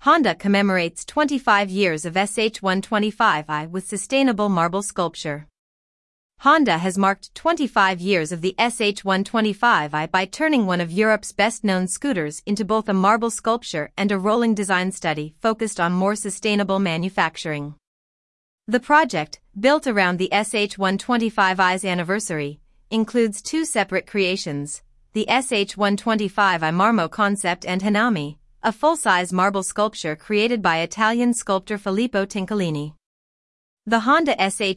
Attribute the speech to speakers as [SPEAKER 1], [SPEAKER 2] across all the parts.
[SPEAKER 1] Honda commemorates 25 years of SH125i with sustainable marble sculpture. Honda has marked 25 years of the SH125i by turning one of Europe's best-known scooters into both a marble sculpture and a rolling design study focused on more sustainable manufacturing. The project, built around the SH125i's anniversary, includes two separate creations, the SH125i Marmo concept and Hanami, a full-size marble sculpture created by Italian sculptor Filippo Tincolini. The Honda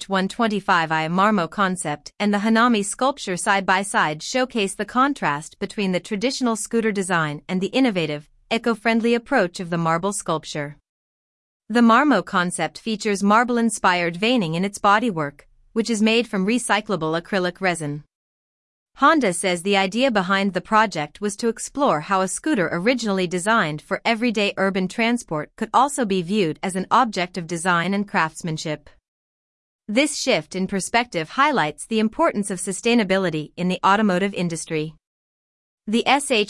[SPEAKER 1] SH125i Marmo concept and the Hanami sculpture side-by-side showcase the contrast between the traditional scooter design and the innovative, eco-friendly approach of the marble sculpture. The Marmo concept features marble-inspired veining in its bodywork, which is made from recyclable acrylic resin. Honda says the idea behind the project was to explore how a scooter originally designed for everyday urban transport could also be viewed as an object of design and craftsmanship. This shift in perspective highlights the importance of sustainability in the automotive industry. The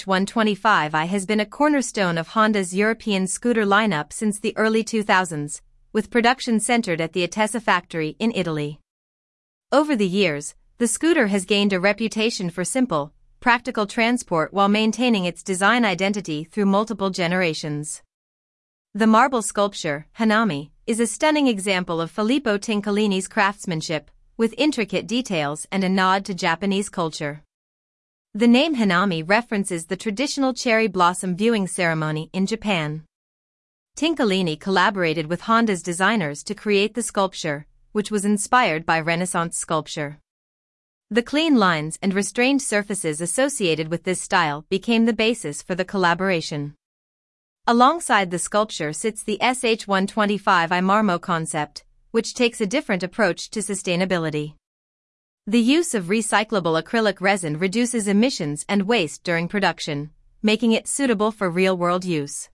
[SPEAKER 1] SH125i has been a cornerstone of Honda's European scooter lineup since the early 2000s, with production centered at the Atessa factory in Italy. Over the years, the scooter has gained a reputation for simple, practical transport while maintaining its design identity through multiple generations. The marble sculpture, Hanami, is a stunning example of Filippo Tincolini's craftsmanship, with intricate details and a nod to Japanese culture. The name Hanami references the traditional cherry blossom viewing ceremony in Japan. Tincolini collaborated with Honda's designers to create the sculpture, which was inspired by Renaissance sculpture. The clean lines and restrained surfaces associated with this style became the basis for the collaboration. Alongside the sculpture sits the SH125i Marmo concept, which takes a different approach to sustainability. The use of recyclable acrylic resin reduces emissions and waste during production, making it suitable for real-world use.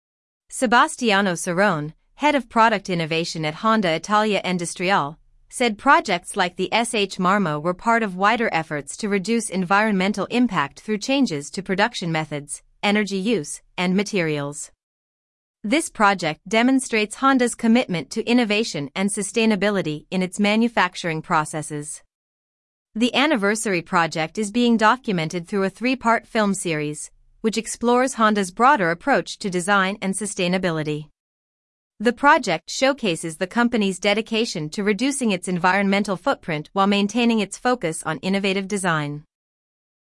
[SPEAKER 1] Sebastiano Cerrone, head of product innovation at Honda Italia Industriale, said projects like the SH Marmo were part of wider efforts to reduce environmental impact through changes to production methods, energy use, and materials. This project demonstrates Honda's commitment to innovation and sustainability in its manufacturing processes. The anniversary project is being documented through a 3-part film series, which explores Honda's broader approach to design and sustainability. The project showcases the company's dedication to reducing its environmental footprint while maintaining its focus on innovative design.